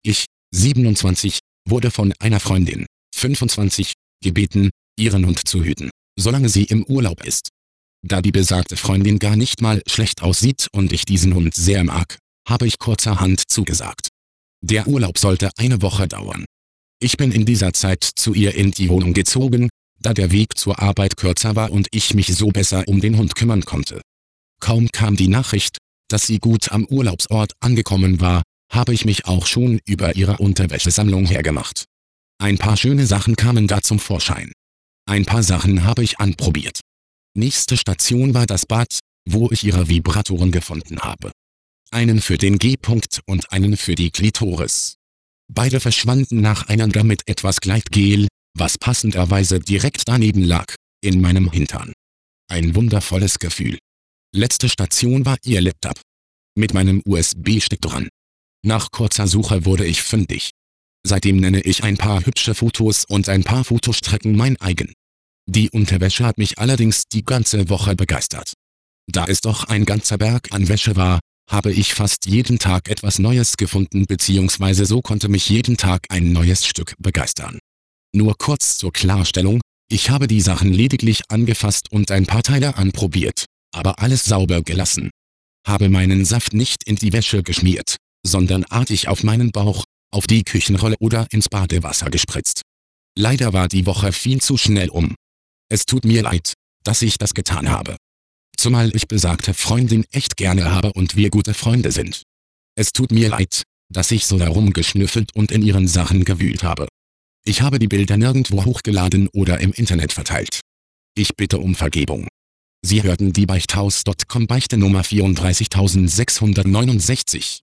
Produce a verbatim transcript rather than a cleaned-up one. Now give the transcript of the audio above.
Ich, siebenundzwanzig, wurde von einer Freundin, fünfundzwanzig, gebeten, ihren Hund zu hüten, solange sie im Urlaub ist. Da die besagte Freundin gar nicht mal schlecht aussieht und ich diesen Hund sehr mag, habe ich kurzerhand zugesagt. Der Urlaub sollte eine Woche dauern. Ich bin in dieser Zeit zu ihr in die Wohnung gezogen, da der Weg zur Arbeit kürzer war und ich mich so besser um den Hund kümmern konnte. Kaum kam die Nachricht, dass sie gut am Urlaubsort angekommen war, habe ich mich auch schon über ihre Unterwäschesammlung hergemacht. Ein paar schöne Sachen kamen da zum Vorschein. Ein paar Sachen habe ich anprobiert. Nächste Station war das Bad, wo ich ihre Vibratoren gefunden habe. Einen für den G-Punkt und einen für die Klitoris. Beide verschwanden nacheinander mit etwas Gleitgel, was passenderweise direkt daneben lag, in meinem Hintern. Ein wundervolles Gefühl. Letzte Station war ihr Laptop. Mit meinem U S B-Stick dran. Nach kurzer Suche wurde ich fündig. Seitdem nenne ich ein paar hübsche Fotos und ein paar Fotostrecken mein eigen. Die Unterwäsche hat mich allerdings die ganze Woche begeistert. Da es doch ein ganzer Berg an Wäsche war, habe ich fast jeden Tag etwas Neues gefunden bzw. so konnte mich jeden Tag ein neues Stück begeistern. Nur kurz zur Klarstellung, ich habe die Sachen lediglich angefasst und ein paar Teile anprobiert, aber alles sauber gelassen. Habe meinen Saft nicht in die Wäsche geschmiert, sondern artig auf meinen Bauch, auf die Küchenrolle oder ins Badewasser gespritzt. Leider war die Woche viel zu schnell um. Es tut mir leid, dass ich das getan habe. Zumal ich besagte Freundin echt gerne habe und wir gute Freunde sind. Es tut mir leid, dass ich so herumgeschnüffelt und in ihren Sachen gewühlt habe. Ich habe die Bilder nirgendwo hochgeladen oder im Internet verteilt. Ich bitte um Vergebung. Sie hörten die Beichthaus Punkt com Beichte Nummer vierunddreißigtausendsechshundertneunundsechzig.